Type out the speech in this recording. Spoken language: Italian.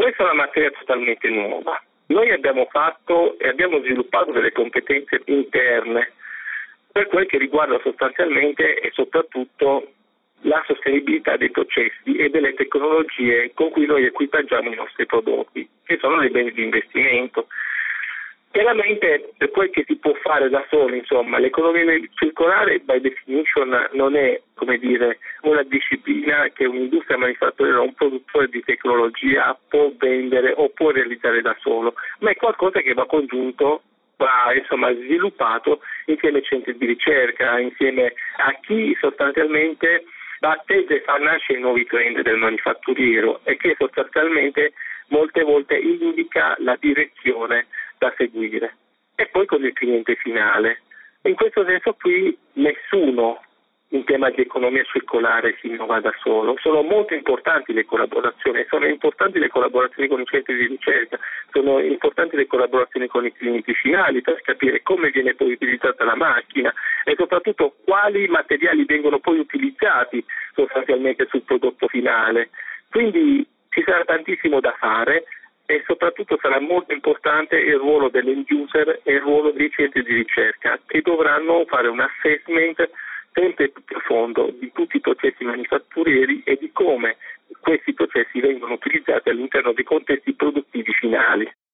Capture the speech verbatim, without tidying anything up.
questa è una materia totalmente nuova. Noi abbiamo fatto e abbiamo sviluppato delle competenze interne per quel che riguarda sostanzialmente e soprattutto la sostenibilità dei processi e delle tecnologie con cui noi equipaggiamo i nostri prodotti, che sono dei beni di investimento. Chiaramente, per quel che si può fare da solo, insomma, l'economia circolare by definition non è, come dire, una disciplina che un'industria manifatturiera o un produttore di tecnologia può vendere o può realizzare da solo, ma è qualcosa che va congiunto, va insomma sviluppato insieme ai centri di ricerca, insieme a chi sostanzialmente attende e fa nascere i nuovi trend del manifatturiero e che sostanzialmente molte volte indica la direzione da seguire, e poi con il cliente finale. In questo senso qui nessuno in tema di economia circolare si innova da solo. Sono molto importanti le collaborazioni, sono importanti le collaborazioni con i centri di ricerca, sono importanti le collaborazioni con i clienti finali per capire come viene poi utilizzata la macchina e soprattutto quali materiali vengono poi utilizzati sostanzialmente sul prodotto finale. Quindi ci sarà tantissimo da fare e soprattutto sarà molto importante il ruolo dell'end user e il ruolo dei centri di ricerca, che dovranno fare un assessment sempre più profondo di tutti i processi manifatturieri e di come questi processi vengono utilizzati all'interno dei contesti produttivi finali.